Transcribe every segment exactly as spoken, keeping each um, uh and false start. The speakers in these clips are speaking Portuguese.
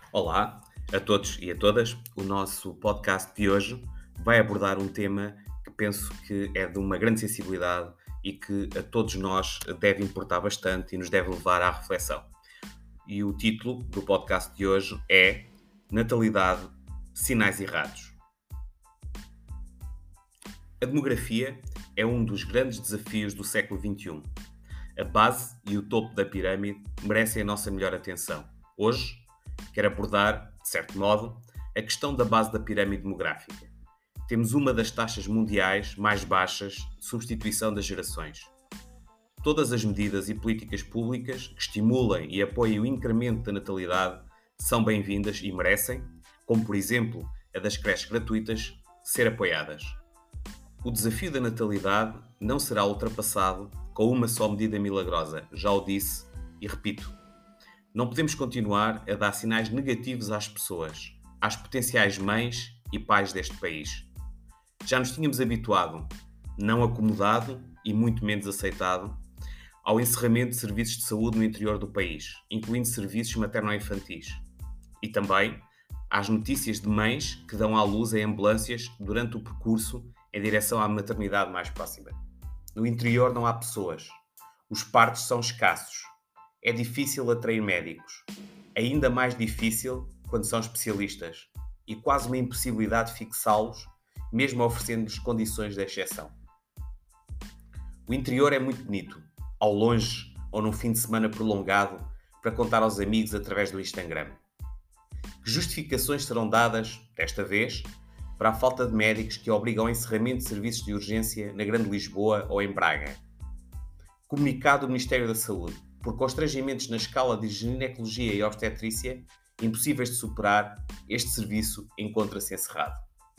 Olá a todos e a todas. O nosso podcast de hoje vai abordar um tema que penso que é de uma grande sensibilidade e que a todos nós deve importar bastante e nos deve levar à reflexão. E o título do podcast de hoje é Natalidade, Sinais Errados. A demografia é um dos grandes desafios do século vinte e um. A base e o topo da pirâmide merecem a nossa melhor atenção. Hoje, quero abordar, de certo modo, a questão da base da pirâmide demográfica. Temos uma das taxas mundiais mais baixas de substituição das gerações. Todas as medidas e políticas públicas que estimulem e apoiem o incremento da natalidade são bem-vindas e merecem, como por exemplo a das creches gratuitas, ser apoiadas. O desafio da natalidade não será ultrapassado com uma só medida milagrosa, já o disse e repito. Não podemos continuar a dar sinais negativos às pessoas, às potenciais mães e pais deste país. Já nos tínhamos habituado, não acomodado e muito menos aceitado, ao encerramento de serviços de saúde no interior do país, incluindo serviços materno-infantis. E também às notícias de mães que dão à luz em ambulâncias durante o percurso em direção à maternidade mais próxima. No interior não há pessoas. Os partos são escassos. É difícil atrair médicos. Ainda mais difícil quando são especialistas. E quase uma impossibilidade fixá-los, mesmo oferecendo-lhes condições de exceção. O interior é muito bonito, ao longe ou num fim de semana prolongado, para contar aos amigos através do Instagram. Que justificações serão dadas, desta vez, para a falta de médicos que obrigam ao encerramento de serviços de urgência na Grande Lisboa ou em Braga? Comunicado do Ministério da Saúde, por constrangimentos na escala de ginecologia e obstetrícia, impossíveis de superar, este serviço encontra-se encerrado.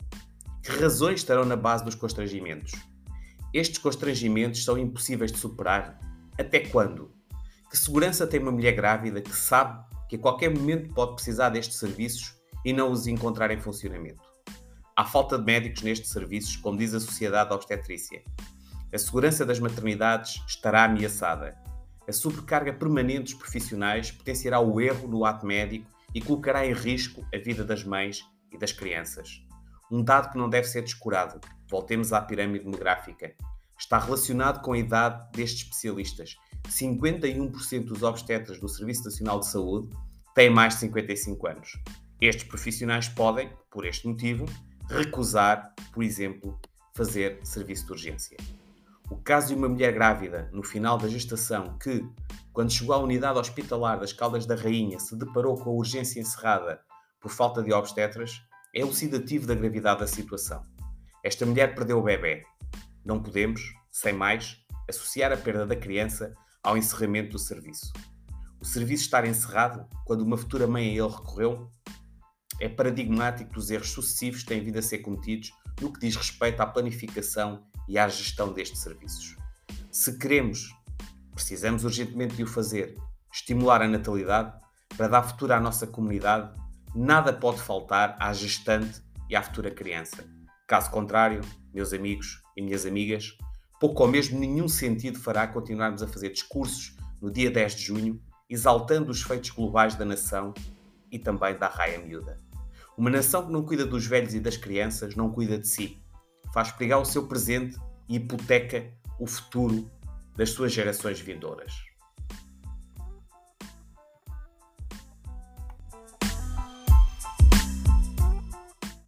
Que razões estarão na base dos constrangimentos? Estes constrangimentos são impossíveis de superar? Até quando? Que segurança tem uma mulher grávida que sabe que a qualquer momento pode precisar destes serviços e não os encontrar em funcionamento? Há falta de médicos nestes serviços, como diz a Sociedade de Obstetrícia. A segurança das maternidades estará ameaçada. A sobrecarga permanente dos profissionais potenciará o erro no ato médico e colocará em risco a vida das mães e das crianças. Um dado que não deve ser descurado. Voltemos à pirâmide demográfica. Está relacionado com a idade destes especialistas. cinquenta e um por cento dos obstetras do Serviço Nacional de Saúde têm mais de cinquenta e cinco anos. Estes profissionais podem, por este motivo, recusar, por exemplo, fazer serviço de urgência. O caso de uma mulher grávida no final da gestação que, quando chegou à unidade hospitalar das Caldas da Rainha, se deparou com a urgência encerrada por falta de obstetras, é elucidativo da gravidade da situação. Esta mulher perdeu o bebê. Não podemos, sem mais, associar a perda da criança ao encerramento do serviço. O serviço estar encerrado, quando uma futura mãe a ele recorreu, é paradigmático dos erros sucessivos que têm vindo a ser cometidos no que diz respeito à planificação e à gestão destes serviços. Se queremos, precisamos urgentemente de o fazer, estimular a natalidade para dar futuro à nossa comunidade, nada pode faltar à gestante e à futura criança. Caso contrário, meus amigos e minhas amigas, pouco ou mesmo nenhum sentido fará continuarmos a fazer discursos no dia dez de junho, exaltando os feitos globais da nação e também da raia miúda. Uma nação que não cuida dos velhos e das crianças não cuida de si. Faz perigar o seu presente e hipoteca o futuro das suas gerações vindouras.